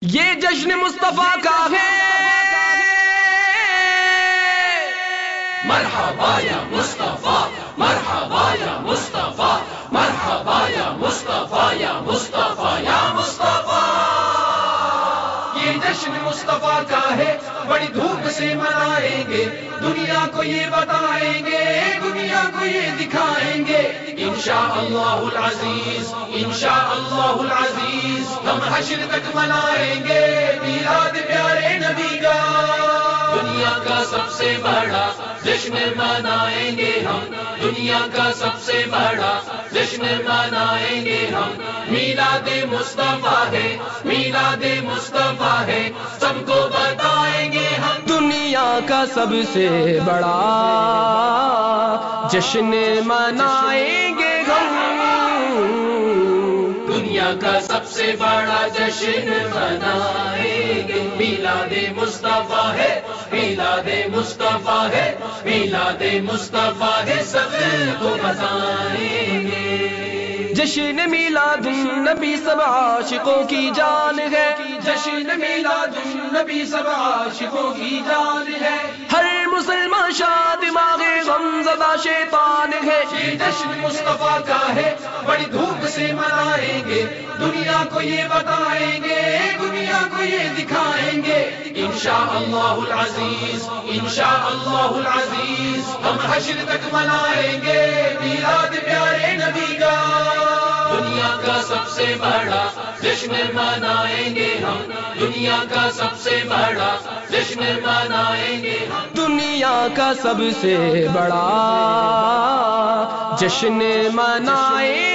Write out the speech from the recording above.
یہ جشن مصطفیٰ کا ہے، مرحبا یا مصطفیٰ، مرحبا یا مصطفیٰ، مرحبا یا مصطفیٰ، یا مصطفیٰ یا مصطفیٰ۔ یہ جشن مصطفیٰ کا ہے، بڑی دھوم سے منائیں گے، دنیا کو یہ بتائیں گے، دنیا کو یہ دکھائیں گے، انشاءاللہ العزیز، انشاءاللہ العزیز۔ ہم حشر تک منائیں گے میلاد پیارے نبی کا، دنیا کا سب سے بڑا جشن منائیں گے ہم، دنیا کا سب سے بڑا جشن منائیں گے ہم۔ میلاد مصطفیٰ ہے، میلاد مصطفیٰ ہے، سب کو بتائیں گے ہم، دنیا کا سب سے بڑا جشن منائیں گے ہم، دنیا کا سب سے بڑا جشن منائیں گے۔ میلاد مصطفیٰ ہے، میلاد مصطفیٰ ہے، میلاد مصطفیٰ ہے، سب کو بتائیں گے۔ جشن میلاد النبی سب عاشقوں کی جان ہے، جشن میلاد النبی سب عاشقوں کی جان ہے، ہر مسلمان شاد دماغ غم زدہ شیطان ہے۔ یہ جشن مصطفیٰ کا ہے، بڑی دھوم سے منائیں گے، دنیا کو یہ بتائیں گے، دنیا کو یہ دکھائیں گے، انشاءاللہ العزیز، انشاءاللہ العزیز۔ ہم حشر تک منائیں گے میلاد پیارے نبی کا، دنیا کا سب سے بڑا جشن منائیں گے ہم، دنیا کا سب سے بڑا جشن منائیں گے ہم، دنیا کا سب سے بڑا جشن منائیں